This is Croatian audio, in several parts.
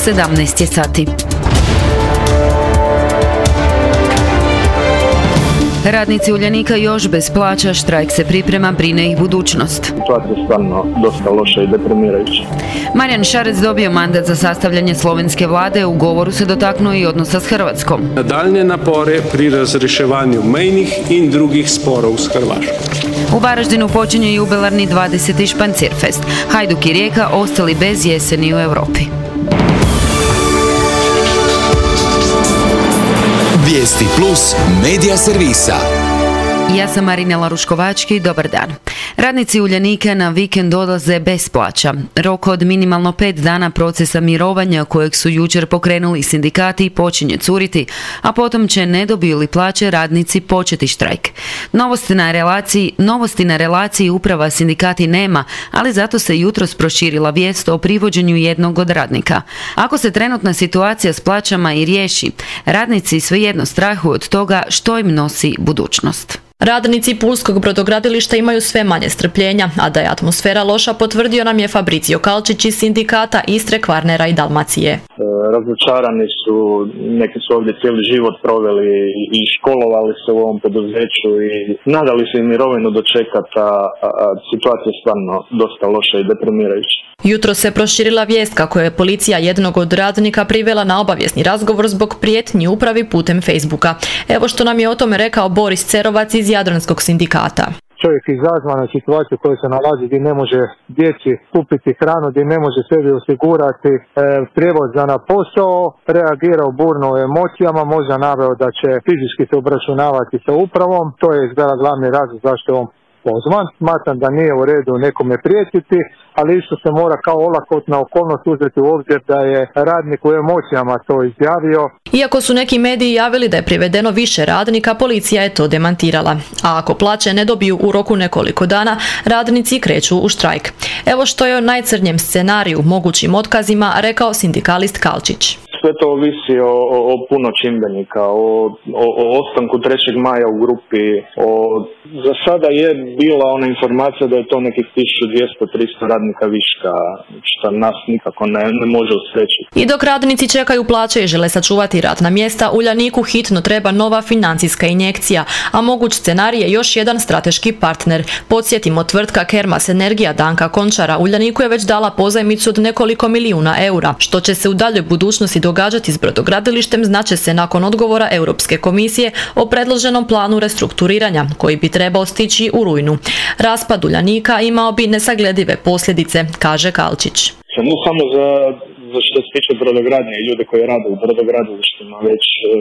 17 je sati. Radnici Uljanika još bez plaća, štrajk se priprema, brine ih budućnost. Situacija je stvarno dosta loša i deprimirajuća. Marijan Šarec dobio mandat za sastavljanje slovenske vlade, u govoru se dotaknuo i odnosa s Hrvatskom. Nadaljne napore pri razreševanju mejnih in drugih sporov s Hrvaškom. U Varaždinu počinje jubilarni 20. Špancirfest. Hajduk i Rijeka ostali bez jeseni u Europi. Vijesti plus medija servisa. Ja sam Marinela Ruškovački, dobar dan. Radnici Uljanika na vikend odlaze bez plaća. Rok od minimalno 5 dana procesa mirovanja kojeg su jučer pokrenuli sindikati počinje curiti, a potom će ne dobiju li plaće radnici početi štrajk. Novosti na relaciji uprava sindikati nema, ali zato se jutros proširila vijest o privođenju jednog od radnika. Ako se trenutna situacija s plaćama i riješi, radnici svejedno strahuju od toga što im nosi budućnost. Radnici pulskog brodogradilišta imaju sve manje strpljenja, a da je atmosfera loša potvrdio nam je Fabricio Kalčić iz sindikata Istre, Kvarnera i Dalmacije. Razočarani su, neki su ovdje cijeli život proveli i školovali se u ovom poduzeću i nadali se im mirovinu dočekati, a situacija je stvarno dosta loša i deprimirajuća. Jutro se proširila vijest kako je policija jednog od radnika privela na obavijesni razgovor zbog prijetnji upravi putem Facebooka. Evo što nam je o tome rekao Boris Cerovac iz Jadranskog sindikata. Čovjek izazvana situacija u kojoj se nalazi, gdje ne može djeci kupiti hranu, gdje ne može sebi osigurati prijevoz za na posao, reagirao burno emocijama, možda naveo da će fizički se obračunavati sa upravom. To je izgleda glavni razlog zašto je on pozvan. Smatram da nije u redu nekome prijetiti, ali isto se mora kao olakotna okolnost uzeti u obzir da je radnik u emocijama to izjavio. Iako su neki mediji javili da je privedeno više radnika, policija je to demantirala. A ako plaće ne dobiju u roku nekoliko dana, radnici kreću u štrajk. Evo što je o najcrnjem scenariju, mogućim otkazima, rekao sindikalist Kalčić. Sve to ovisi o puno čimbenika, o ostanku 3. maja u grupi. Za sada je bila ona informacija da je to nekih 1200-300 radnika viška, što nas nikako ne može usrećiti. I dok radnici čekaju plaće i žele sačuvati radna mjesta, Uljaniku hitno treba nova financijska injekcija, a moguć scenarij je još jedan strateški partner. Podsjetimo, tvrtka Kermas Energija Danka Končara Uljaniku je već dala pozajmicu od nekoliko milijuna eura. Što će se u daljoj budućnosti događati s brodogradilištem znače se nakon odgovora Europske komisije o predloženom planu restrukturiranja, koji bi trebao stići u rujnu. Raspad Uljanika imao bi nesagledive posljedice, kaže Kalčić. Ne samo za što se tiče brodogradnje i ljude koji rade u brodogradilištima, već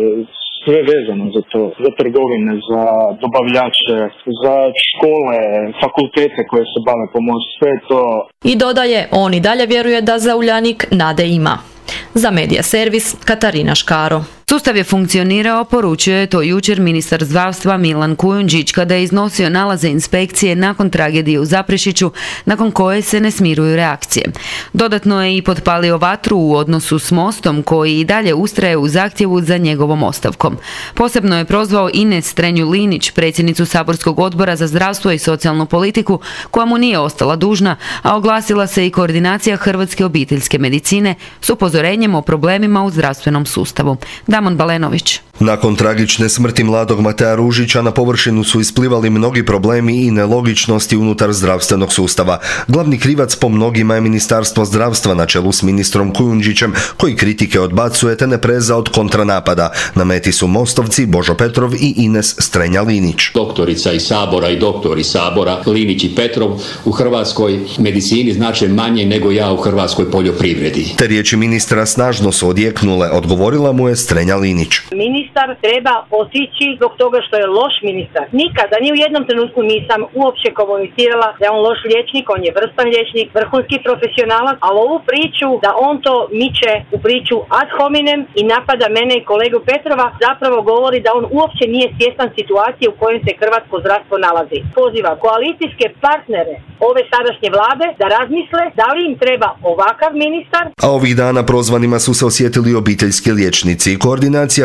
sve vezano za to, za trgovine, za dobavljače, za škole, fakultete koje se bave pomorstvom, sve to. I dodaje, on i dalje vjeruje da za Uljanik nade ima. Za Medija servis Katarina Škaro. Sustav je funkcionirao, poručio je to jučer ministar zdravstva Milan Kujundžić kada je iznosio nalaze inspekcije nakon tragedije u Zaprešiću, nakon koje se ne smiruju reakcije. Dodatno je i potpalio vatru u odnosu s Mostom, koji i dalje ustraje u zahtjevu za njegovom ostavkom. Posebno je prozvao Ines Strenju-Linić, predsjednicu saborskog odbora za zdravstvo i socijalnu politiku, koja mu nije ostala dužna, a oglasila se i koordinacija Hrvatske obiteljske medicine s upozorenjem o problemima u zdravstvenom sustavu. Damon Balenović. Nakon tragične smrti mladog Mateja Ružića na površinu su isplivali mnogi problemi i nelogičnosti unutar zdravstvenog sustava. Glavni krivac po mnogima je Ministarstvo zdravstva na čelu s ministrom Kujundžićem, koji kritike odbacuje te ne preza od kontranapada. Na meti su mostovci Božo Petrov i Ines Strenja-Linić. Doktorica iz Sabora i doktori Sabora, Linić i Petrov, u hrvatskoj medicini znače manje nego ja u hrvatskoj poljoprivredi. Te riječi ministra snažno su odjeknule, odgovorila mu je Strenja-Linić. Ministar treba otići zbog toga što je loš ministar. Nikada, ni u jednom trenutku nisam uopće komunicirala da je on loš liječnik, on je vrstan liječnik, vrhunski profesionalac, ali ovu priču da on to miče u priču ad hominem i napada mene i kolegu Petrova, zapravo govori da on uopće nije svjestan situacije u kojoj se hrvatsko zdravstvo nalazi. Poziva koalicijske partnere ove sadašnje vlade da razmisle da li im treba ovakav ministar. A ovih dana prozvanima su se osjetili obiteljski liječnici. Koordinacija Hrvatske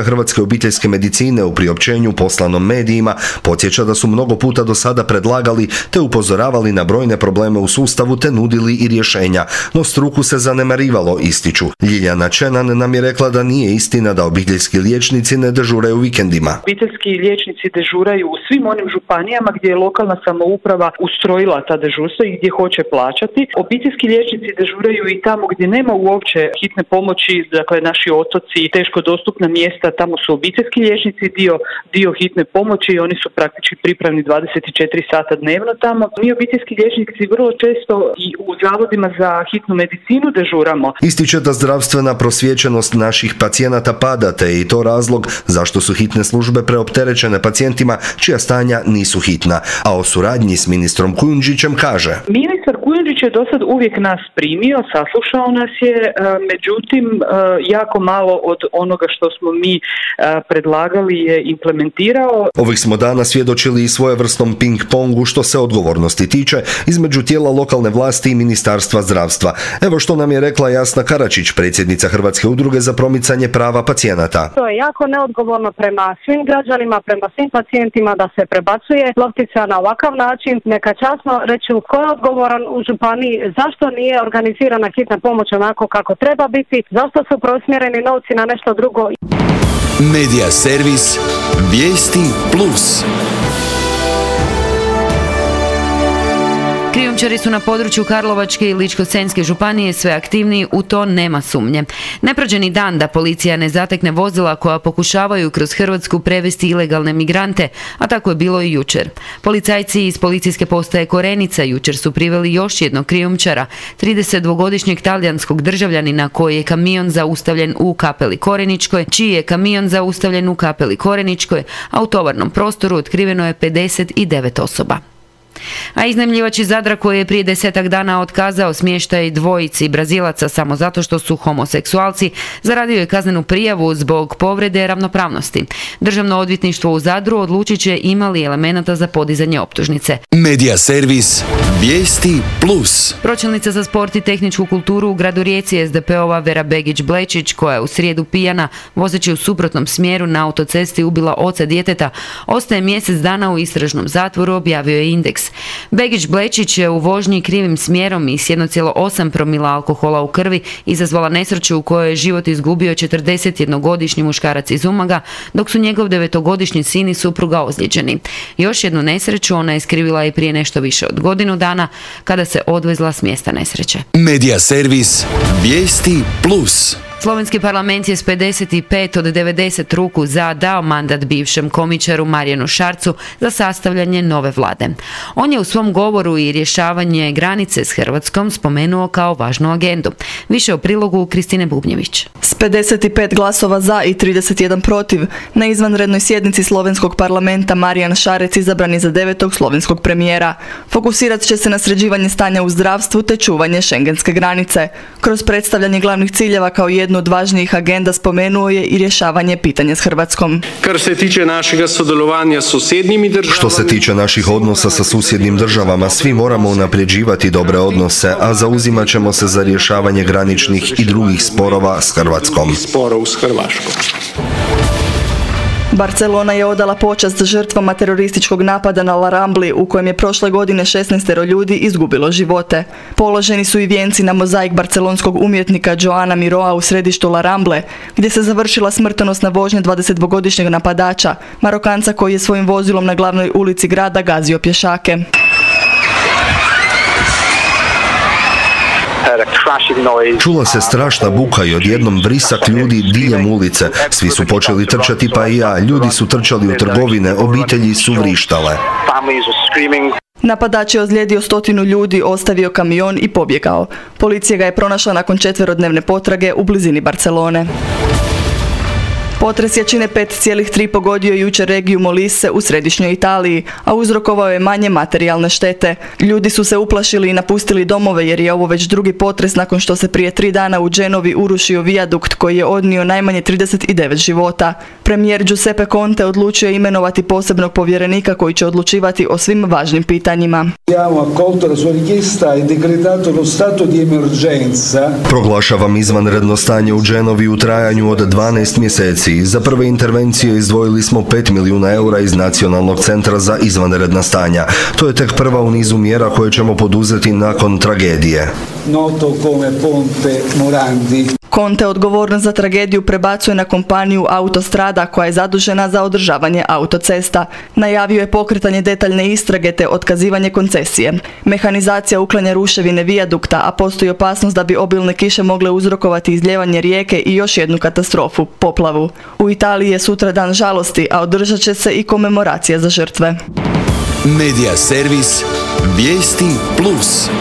obiteljske medicine u priopćenju poslanom medijima podsjeća da su mnogo puta do sada predlagali te upozoravali na brojne probleme u sustavu te nudili i rješenja, no struku se zanemarivalo, ističu. Ljiljana Čenan nam je rekla da nije istina da obiteljski liječnici ne dežuraju vikendima. Obiteljski liječnici dežuraju u svim onim županijama gdje je lokalna samouprava ustrojila ta dežurstva i gdje hoće plaćati. Obiteljski liječnici dežuraju i tamo gdje nema uopće hitne pomoći, dakle naši otoci, teško dostupna mjesta, tamo su obiteljski liječnici dio hitne pomoći i oni su praktički pripravni 24 sata dnevno tamo. Mi obiteljski liječnici vrlo često i u zavodima za hitnu medicinu dežuramo. Ističe da zdravstvena prosvjećenost naših pacijenata pada, te je i to razlog zašto su hitne službe preopterećene pacijentima čija stanja nisu hitna. A o suradnji s ministrom Kujundžićem kaže: Ministar Kujundžić je do sad uvijek nas primio, saslušao nas je, međutim jako malo od onoga što smo mi predlagali je implementirao. Ovih smo dana svjedočili i svojevrsnom ping-pongu što se odgovornosti tiče između tijela lokalne vlasti i Ministarstva zdravstva. Evo što nam je rekla Jasna Karačić, predsjednica Hrvatske udruge za promicanje prava pacijenata. To je jako neodgovorno prema svim građanima, prema svim pacijentima da se prebacuje loptica na ovakav način. Neka časno reći tko je odgovoran u županiji, zašto nije organizirana hitna pomoć onako kako treba biti, zašto su preusmjereni novci na nešto drugo. Medija servis Vijesti Plus. Krijumčari su na području Karlovačke i Ličko-senjske županije sve aktivniji, u to nema sumnje. Ne prođe ni dan da policija ne zatekne vozila koja pokušavaju kroz Hrvatsku prevesti ilegalne migrante, a tako je bilo i jučer. Policajci iz policijske postaje Korenica jučer su priveli još jednog krijumčara, 32-godišnjeg talijanskog državljanina čiji je kamion zaustavljen u Kapeli Koreničkoj, a u tovarnom prostoru otkriveno je 59 osoba. A iznajmljivač iz Zadra koji je prije 10 dana otkazao smještaj dvojici Brazilaca samo zato što su homoseksualci, zaradio je kaznenu prijavu zbog povrede ravnopravnosti. Državno odvjetništvo u Zadru odlučit će ima li elemenata za podizanje optužnice. Medija servis Vijesti Plus. Pročelnica za sport i tehničku kulturu u gradu Rijeci SDP-ova Vera Begić-Blečić, koja je u srijedu pijana vozeći u suprotnom smjeru na autocesti ubila oca djeteta, ostaje mjesec dana u istražnom zatvoru, objavio je Indeks. Begić-Blečić je u vožnji krivim smjerom i s 1,8 promila alkohola u krvi izazvala nesreću u kojoj je život izgubio 41-godišnji muškarac iz Umaga, dok su njegov 9-godišnji sin i supruga ozlijeđeni. Još jednu nesreću ona je skrivila i prije nešto više od godinu dana kada se odvezla s mjesta nesreće. Medija servis Vijesti Plus. Slovenski parlament je s 55 od 90 ruku za dao mandat bivšem komičaru Marijanu Šarcu za sastavljanje nove vlade. On je u svom govoru i rješavanje granice s Hrvatskom spomenuo kao važnu agendu. Više o prilogu Kristine Bubnjević. S 55 glasova za i 31 protiv, na izvanrednoj sjednici slovenskog parlamenta Marijan Šarec izabran je za 9. slovenskog premijera. Fokusirat će se na sređivanje stanja u zdravstvu te čuvanje šengenske granice. Kroz predstavljanje glavnih ciljeva kao jednu od važnijih agenda spomenuo je i rješavanje pitanja s Hrvatskom. Što se tiče naših odnosa sa susjednim državama, svi moramo unapređivati dobre odnose, a zauzimat ćemo se za rješavanje graničnih i drugih sporova s Hrvatskom. Barcelona je odala počast žrtvama terorističkog napada na La Rambli u kojem je prošle godine 16 ljudi izgubilo živote. Položeni su i vijenci na mozaik barcelonskog umjetnika Joana Miroa u središtu La Ramble, gdje se završila smrtonosna vožnja 22-godišnjeg napadača, Marokanca koji je svojim vozilom na glavnoj ulici grada gazio pješake. Čula se strašna buka i odjednom vrisak ljudi diljem ulice. Svi su počeli trčati, pa i ja. Ljudi su trčali u trgovine, obitelji su vrištale. Napadač je ozlijedio 100 ljudi, ostavio kamion i pobjegao. Policija ga je pronašla nakon 4-dnevne potrage u blizini Barcelone. Potres jačine 5,3 pogodio jučer regiju Molise u središnjoj Italiji, a uzrokovao je manje materijalne štete. Ljudi su se uplašili i napustili domove jer je ovo već drugi potres nakon što se prije 3 dana u Genovi urušio vijadukt koji je odnio najmanje 39 života. Premijer Giuseppe Conte odlučio je imenovati posebnog povjerenika koji će odlučivati o svim važnim pitanjima. Proglašavam izvanredno stanje u Genovi u trajanju od 12 mjeseci. situaciji. Za prve intervencije izdvojili smo 5 milijuna eura iz Nacionalnog centra za izvanredna stanja. To je tek prva u nizu mjera koje ćemo poduzeti nakon tragedije. Noto come Ponte Morandi. Conte odgovornost za tragediju prebacuje na kompaniju Autostrada koja je zadužena za održavanje autocesta. Najavio je pokretanje detaljne istrage te otkazivanje koncesije. Mehanizacija uklanja ruševine vijadukta, a postoji opasnost da bi obilne kiše mogle uzrokovati izljevanje rijeke i još jednu katastrofu, poplavu. U Italiji je sutra dan žalosti, a održat će se i komemoracija za žrtve. Medija servis Vijesti Plus.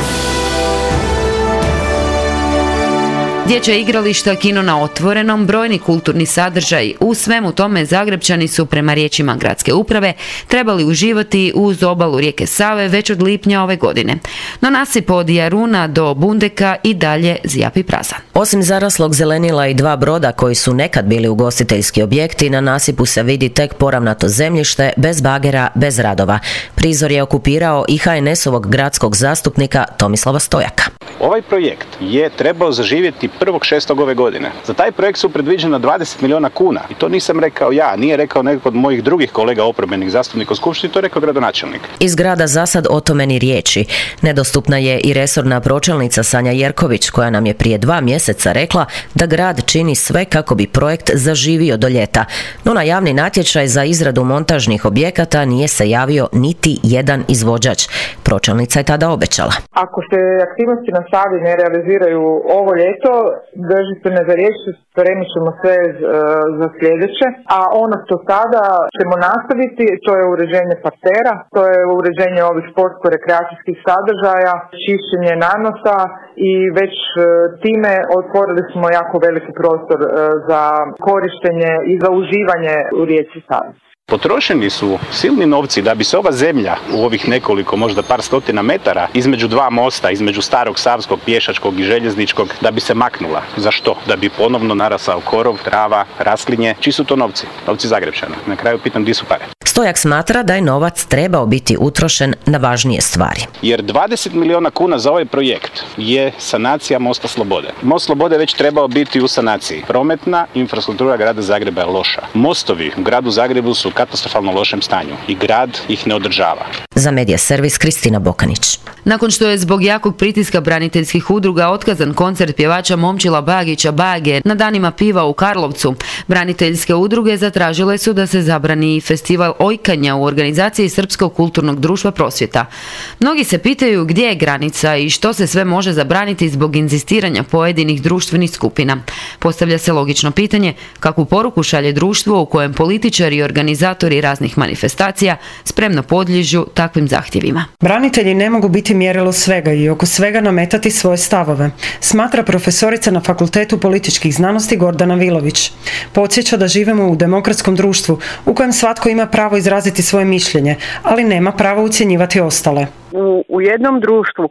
Dječja igrališta, kino na otvorenom, brojni kulturni sadržaj. U svemu tome Zagrepčani su, prema riječima gradske uprave, trebali uživati uz obalu rijeke Save već od lipnja ove godine. No nasip od Jaruna do Bundeka i dalje zjapi prazan. Osim zaraslog zelenila i 2 broda koji su nekad bili ugostiteljski objekti, na nasipu se vidi tek poravnato zemljište, bez bagera, bez radova. Prizor je okupirao i HNS-ovog gradskog zastupnika Tomislava Stojaka. Ovaj projekt je trebao zaživjeti 1.6. ove godine. Za taj projekt su predviđena 20 milijuna kuna. I to nisam rekao ja, nije rekao neko od mojih drugih kolega oporbenih zastupnika u skupštini, to je rekao gradonačelnik. Iz grada za sad o tome ni riječi. Nedostupna je i resorna pročelnica Sanja Jerković, koja nam je prije 2 mjeseca rekla da grad čini sve kako bi projekt zaživio do ljeta. No na javni natječaj za izradu montažnih objekata nije se javio niti jedan izvođač. Pročelnica je tada obećala. Ako se aktivnosti na Savi ne realiziraju ovo ljeto, držite me za riječ, spremit ćemo sve za sljedeće. A ono što sada ćemo nastaviti, to je uređenje partera, to je uređenje ovih sportsko-rekreacijskih sadržaja, čišćenje nanosa i već time otvorili smo jako veliki prostor za korištenje i za uživanje u rijeci Savi. Potrošeni su silni novci da bi se ova zemlja u ovih nekoliko, možda par stotina metara između 2 mosta, između starog savskog, pješačkog i željezničkog, da bi se maknula. Za što? Da bi ponovno narasao korov, trava, raslinje. Čiji su to novci? Novci Zagrepčana. Na kraju pitam, di su pare? Stojak smatra da je novac trebao biti utrošen na važnije stvari. Jer 20 milijuna kuna za ovaj projekt je sanacija Mosta Slobode. Most Slobode već trebao biti u sanaciji. Prometna infrastruktura grada Zagreba je loša. Mostovi u gradu Zagrebu su katastrofalno lošem stanju i grad ih ne održava. Za Medija servis Kristina Bokanić. Nakon što je zbog jakog pritiska braniteljskih udruga otkazan koncert pjevača Momčila Bagića Bage na danima piva u Karlovcu, braniteljske udruge zatražile su da se zabrani festival ojkanja u organizaciji Srpskog kulturnog društva Prosvjeta. Mnogi se pitaju gdje je granica i što se sve može zabraniti zbog inzistiranja pojedinih društvenih skupina. Postavlja se logično pitanje kakvu poruku šalje društvo u kojem političari i organizatori raznih manifestacija spremno podliježu takvim zahtjevima. Branitelji ne mogu biti mjerilo svega i oko svega nametati svoje stavove, smatra profesorica na Fakultetu političkih znanosti Gordana Vilović. Podsjeća da živimo u demokratskom društvu u kojem svatko ima pravo izraziti svoje mišljenje, ali nema pravo ucjenjivati ostale. U jednom društvu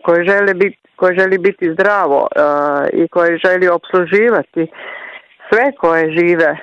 koje želi biti zdravo i koje želi opsluživati sve koje žive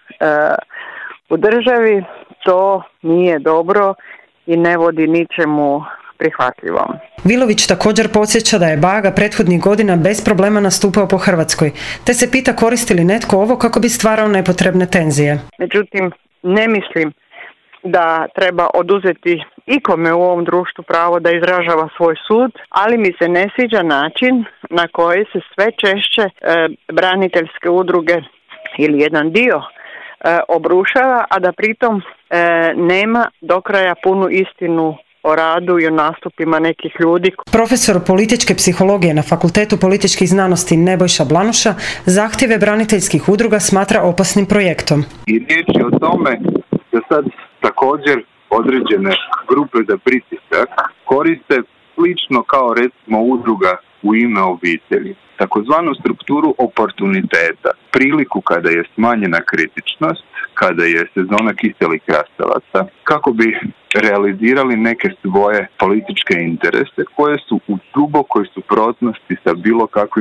u državi, to nije dobro i ne vodi ničemu prihvatljivom. Vilović također podsjeća da je Baga prethodnih godina bez problema nastupao po Hrvatskoj, te se pita koristi li netko ovo kako bi stvarao nepotrebne tenzije. Međutim, ne mislim da treba oduzeti ikome u ovom društvu pravo da izražava svoj sud, ali mi se ne sviđa način na koji se sve češće braniteljske udruge ili jedan dio obrušava, a da pritom nema do kraja punu istinu o radu i o nastupima nekih ljudi. Profesor političke psihologije na Fakultetu političkih znanosti Nebojša Blanuša zahtjeve braniteljskih udruga smatra opasnim projektom. I riječ je o tome da sad također određene grupe za pritisak koriste slično kao recimo udruga u ime obitelji, takozvanu strukturu oportuniteta, priliku kada je smanjena kritičnost, kada je sezona kiselih krastavaca, kako bi realizirali neke svoje političke interese koje su u dubokoj suprotnosti sa bilo kakvim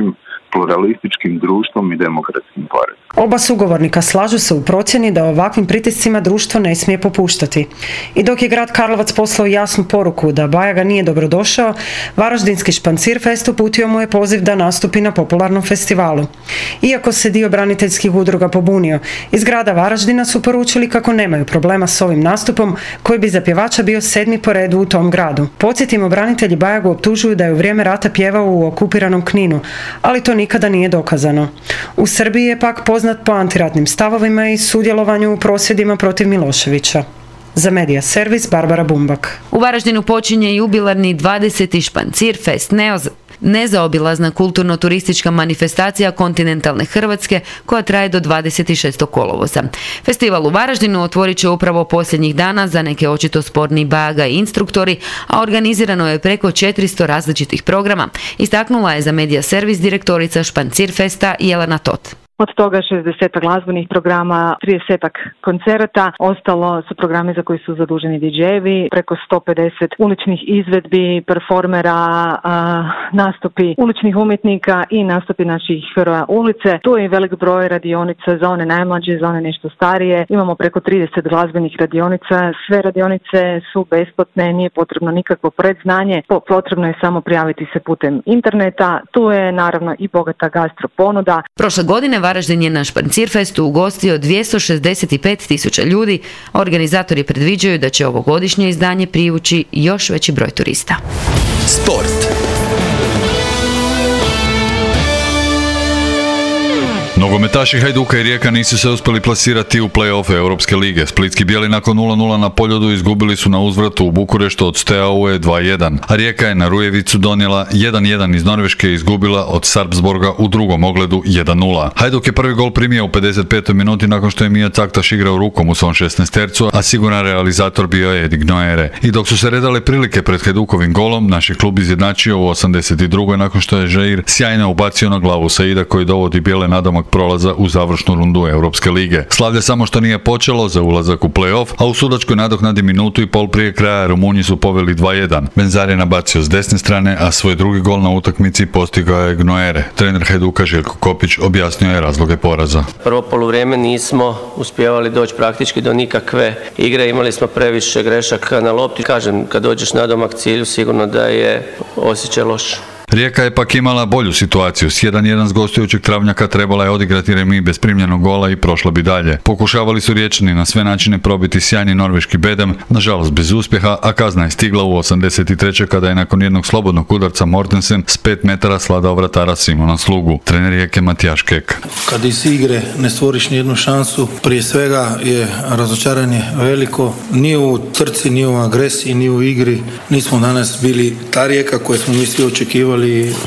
pluralističkim društvom i demokratskim poretkom. Oba sugovornika slažu se u procjeni da ovakvim pritiscima društvo ne smije popuštati. I dok je grad Karlovac poslao jasnu poruku da Bajaga nije dobrodošao, Varaždinski Špancirfest uputio mu je poziv da nastupi na popularnom festivalu. Iako se dio braniteljskih udruga pobunio, iz grada Varaždina su poručili kako nemaju problema s ovim nastupom koji bi za pjevača bio 7. po redu u tom gradu. Podsjetimo, branitelji Bajagu optužuju da je u vrijeme rata pjevao u okupiranom Kninu, ali to nikada nije dokazano. U Srbiji je pak poznat po antiratnim stavovima i sudjelovanju u prosvjedima protiv Miloševića. Za Medija servis Barbara Bumbak. U Varaždinu počinje jubilarni 20. Špancirfest, nezaobilazna kulturno-turistička manifestacija kontinentalne Hrvatske koja traje do 26. kolovoza. Festival u Varaždinu otvorit će upravo posljednjih dana za neke očito sporni Bajaga i instruktori, a organizirano je preko 400 različitih programa, istaknula je za Medija servis direktorica Špancirfesta Jelena Tot. Od toga 60 glazbenih programa, 30 koncerata, ostalo su programi za koji su zaduženi DJ-evi, preko 150 uličnih izvedbi, performera, nastupi uličnih umjetnika i nastupi naših heroja ulice. Tu je i velik broj radionica za one najmlađe, za one nešto starije. Imamo preko 30 glazbenih radionica, sve radionice su besplatne, nije potrebno nikakvo predznanje, potrebno je samo prijaviti se putem interneta. Tu je naravno i bogata gastro ponuda. Prošle godine Varaždin je na Špancirfestu ugostio 265.000 ljudi. Organizatori predviđaju da će ovogodišnje izdanje privući još veći broj turista. Sport. Nogometaši Hajduka i Rijeka nisu se uspjeli plasirati u play-off Europske lige. Splitski bijeli nakon 0-0 na Poljudu izgubili su na uzvratu u Bukureštu od Steaue 2-1, a Rijeka je na Rujevicu donijela 1-1 iz Norveške i izgubila od Sarpsborga u drugom ogledu 1-0. Hajduk je prvi gol primio u 55. minuti nakon što je Mio Caktaš igrao rukom u svom 16-tercu, a siguran realizator bio je Edi Gnoere. I dok su se redale prilike pred Hajdukovim golom, naš je klub izjednačio u 82. nakon što je Žeir sjajno ubacio na glavu Saida koji dovodi bijele nadomak prolaza u završnu rundu Europske lige. Slavlje samo što nije počelo za ulazak u play-off, a u sudačkoj nadoknadi minutu i pol prije kraja Rumunji su poveli 2-1. Benzar je nabacio s desne strane, a svoj drugi gol na utakmici postigao je Gnoere. Trener Hajduka Željko Kopić objasnio je razloge poraza. Prvo poluvrijeme nismo uspjevali doći praktički do nikakve igre, imali smo previše grešaka na lopti. Kažem, kad dođeš nadomak cilju, sigurno da je osjećaj loš. Rijeka je pak imala bolju situaciju. S 1-1 s gostujućeg Travnjaka trebala je odigrati remi bez primljenog gola i prošla bi dalje. Pokušavali su Riječani na sve načine probiti sjajni norveški bedem, nažalost bez uspjeha, a kazna je stigla u 83. kada je nakon jednog slobodnog udarca Mortensen s 5 metara svladao vratara Simona Slugu. Trener Rijeke Matijaš Kek. Kad iz igre ne stvoriš nijednu šansu, prije svega je razočaranje veliko. Ni u trci, ni u agresiji, ni u igri. Nismo danas bili ta Rijeka koje smo mi svi očekivali.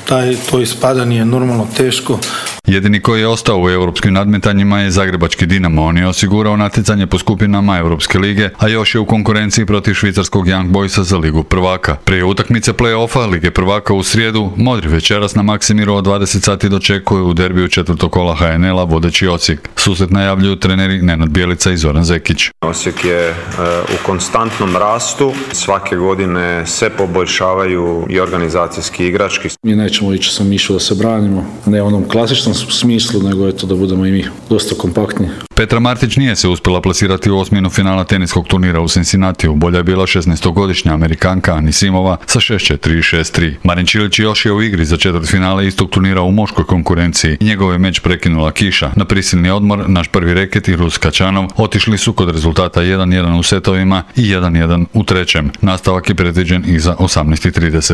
To ispadanje je normalno teško. Jedini koji je ostao u europskim nadmetanjima je zagrebački Dinamo. On je osigurao natjecanje po skupinama Europske lige, a još je u konkurenciji protiv švicarskog Young Boysa za Ligu prvaka. Prije utakmice play-offa Lige prvaka u srijedu, modri večeras na Maksimiru od 20 sati dočekuje u derbiju četvrtog kola HNL-a vodeći Osijek. Susret najavljuju treneri Nenad Bjelica i Zoran Zekić. Osijek je u konstantnom rastu, svake godine se poboljšavaju i organizacijski i igrački. Mi nećemo ići sa mišu da se branimo, ne u onom klasičnom smislu, nego je to da budemo i mi dosta kompaktni. Petra Martić nije se uspjela plasirati u osminu finala teniskog turnira u Cincinnatiju. Bolja je bila 16-godišnja Amerikanka Anisimova sa 6-4 i 6-3. Marin Čilić još je u igri za četvrtfinale istog turnira u muškoj konkurenciji. Njegov je meč prekinula kiša. Na prisilni odmor naš prvi reket i Rus Kačanov otišli su kod rezultata 1-1 u setovima i 1-1 u trećem. Nastavak je predviđen iza 18:30.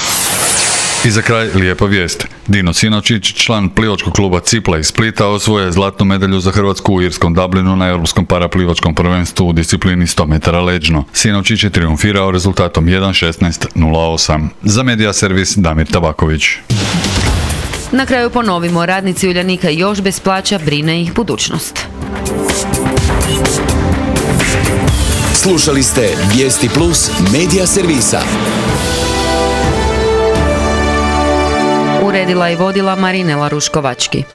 I za kraj lijepa vijest. Dino Sinočić, član plivačkog kluba Cipla iz Splita, osvojio je zlatnu medalju za Hrvatsku u irskom Dublinu na Europskom paraplivačkom prvenstvu u disciplini 100 metara leđno. Sinočić je triumfirao rezultatom 1:16:08. Za Medija servis Damir Tabaković. Na kraju ponovimo, radnici Uljanika još bez plaća, brine ih budućnost. Slušali ste Vijesti Plus Medija servisa. Uredila i vodila Marinela Ruškovački.